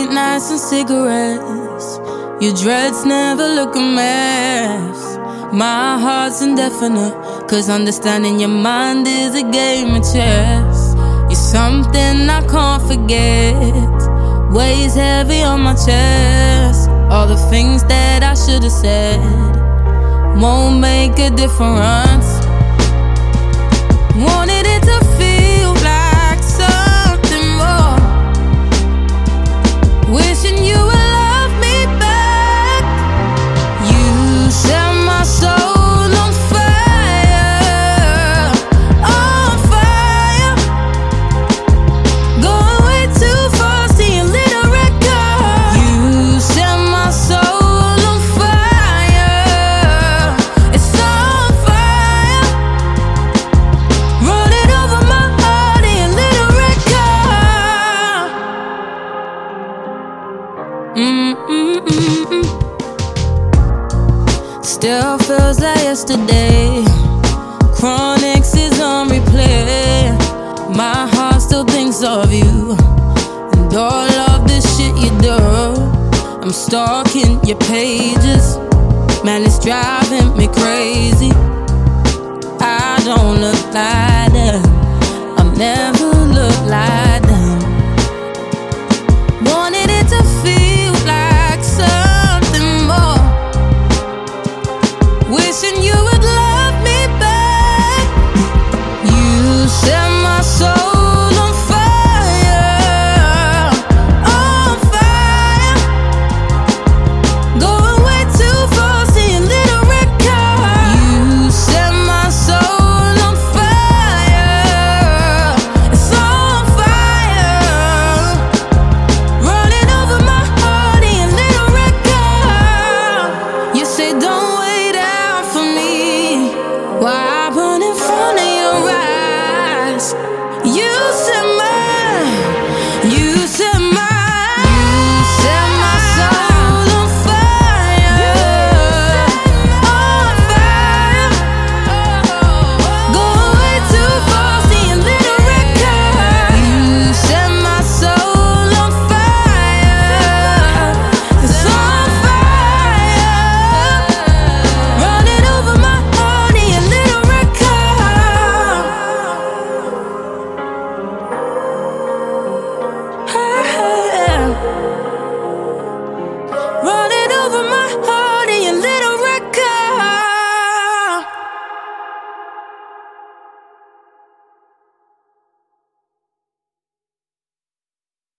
late nights and cigarettes. Your dreads never look a mess. My heart's indefinite, 'cause understanding your mind is a game of chess. You're something I can't forget, weighs heavy on my chest. All the things that I should have said won't make a difference. Wanted it to feel like something more, wishing you would love me back. You set my soul on fire, on fire. Going way too fast in your little red car. You set my soul on fire, it's on fire. Run it over my heart in your little red car. Still feels like yesterday. Chronics is on replay. My heart still thinks of you and all of the shit you do. I'm stalking your pages, man, it's driving me crazy. I don't look like that, I'm never